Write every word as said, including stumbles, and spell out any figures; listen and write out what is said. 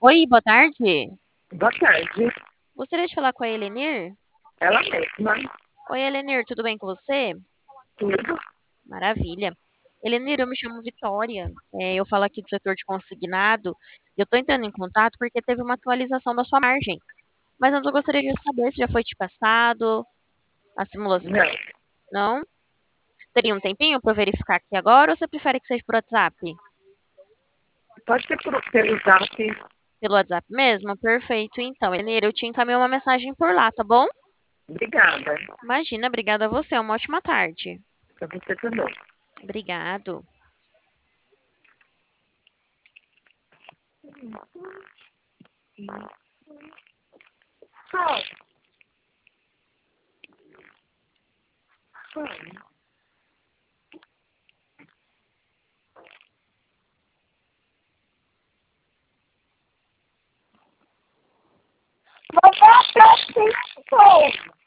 Oi, boa tarde. Boa tarde. Gostaria de falar com a Helenir. Ela mesma. Oi, Helenir, tudo bem com você? Tudo. Maravilha. Helenir, eu me chamo Vitória. É, eu falo aqui do setor de consignado. E eu estou entrando em contato porque teve uma atualização da sua margem. Mas antes eu gostaria de saber se já foi te passado a simulação. Não. Não? Teria um tempinho para verificar aqui agora ou você prefere que seja por WhatsApp? Pode ser por, pelo zap. Pelo WhatsApp mesmo? Perfeito. Então, Helenir, eu te encaminhei uma mensagem por lá, tá bom? Obrigada. Imagina, obrigada a você. Uma ótima tarde. Pra você também. Obrigado. Tchau. Tchau. Vou dar pra